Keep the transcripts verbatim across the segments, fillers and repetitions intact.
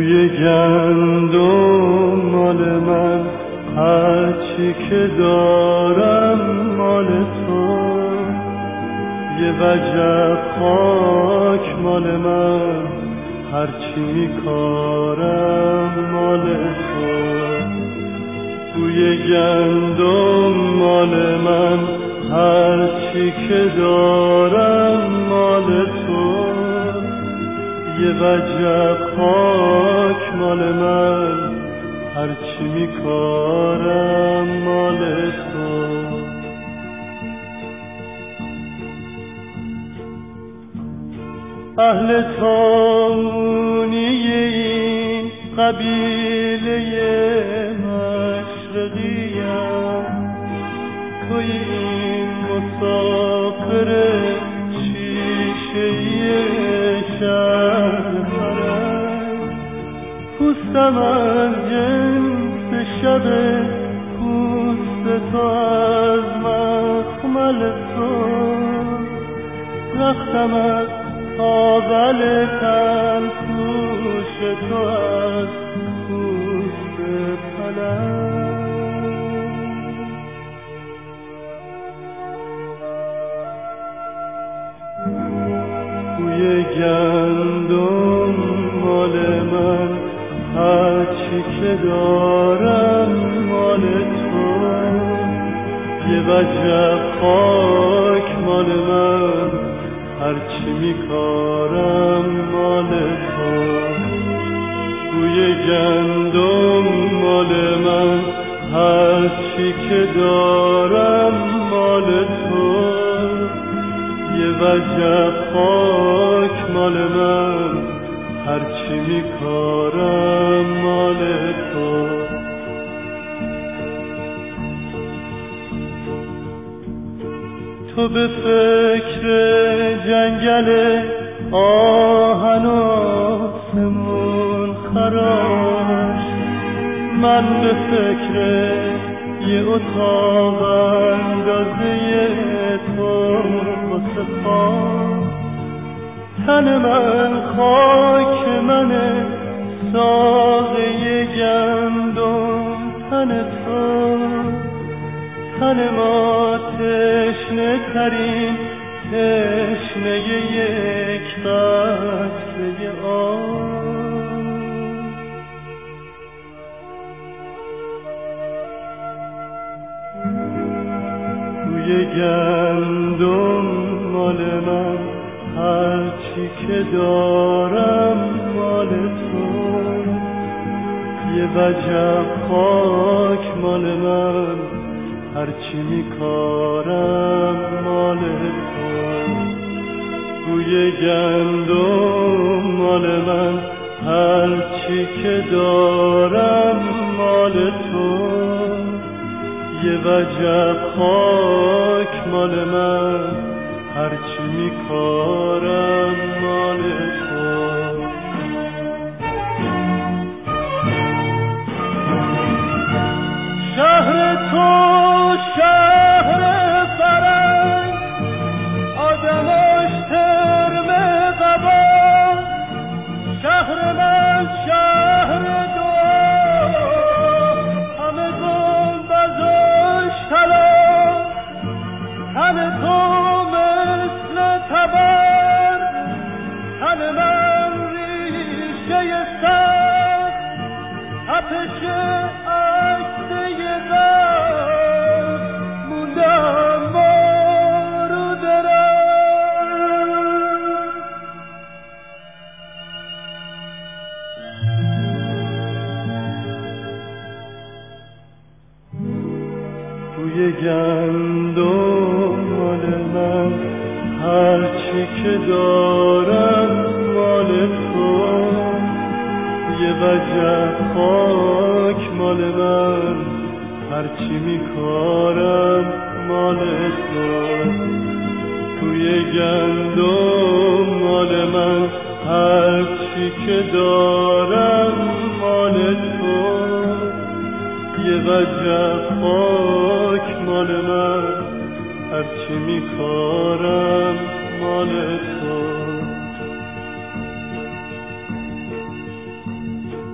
بوی گندم مال من، هرچی که دارم مال تو. یه وجب خاک مال من، هرچی میکارم مال تو. بوی گندم مال من، هرچی که دارم مال تو. یه وجب خاک مال من، هرچی میکارم مال تو. اهل تامونی این قبیله مشرقیم، توی این مسافر شیشه‌ای شهر فرنگ. پوستم از جنس شب پوست تو، از مخمل تو. رختم از تاول تن پوش تو، از پوست پلنگ. بوی گندم مال من، هرچی که دارم مال تو. یه وجب خاک مال من، هرچی میکارم مال تو. بوی گندم مال من، هرچی که دارم مال تو. یه وجب خاک مال من، هرچی میکارم مال تو. تو به فکر جنگل آهن و آسمون خراش، من به فکر یه اتاق اندازه تو واسه خاک. تن من خاک منه، ساقه گندم تن تو. تن ما تشنه ترین تشنه یک قطره آب. بوی گندم مال من، هرچی که دارم مال تو. یه وجب خاک مال من، هرچی میکارم مال تو. بوی گندم مال من، هرچی که دارم مال تو. یه وجب خاک مال من، هرچی میکارم مال تو. شهر تو شهر فرنگ، آدماش ترم قبا. شهر من شهر دعا، همه گنبداش طلا. تن تو مثل تبر، تن من ریشه سخت. آتش عکس بوی گندم مال من، هرچی که دارم مال تو. یه وجب خاک مال من، هرچی میکارم مال تو. بوی گندم مال من، هرچی که دارم مال تو. یه وجب خاک مال من، هرچی میکارم. مال تو.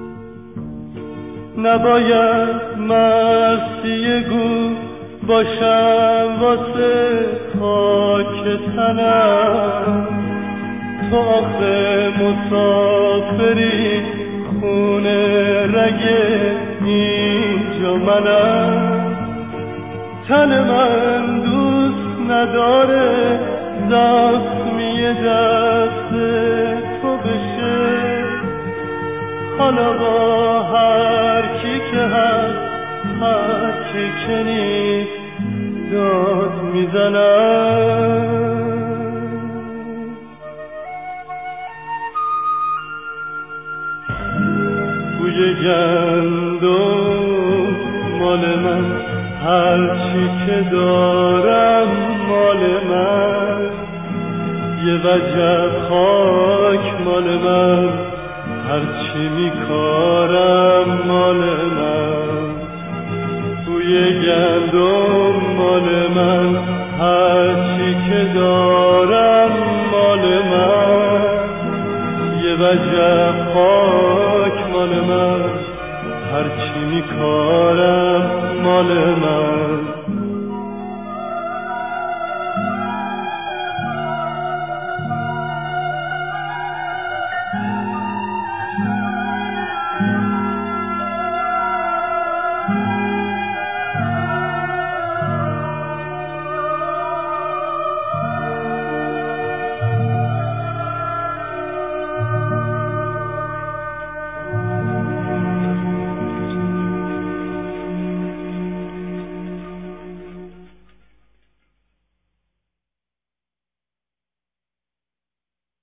نباید مرسی گو باشم واسه خاک تنم. تو آخه مسافری خونه رگ اینجا منم. تن من دوست نداره زخمی دست تو بشه. حالا با هر کی که هست هر کی که نیست داد میزنم. بوی گندم مال من، هر چی که دارم مال من. یه وجب خاک مال من، هر چی میکارم مال من. بوی گندم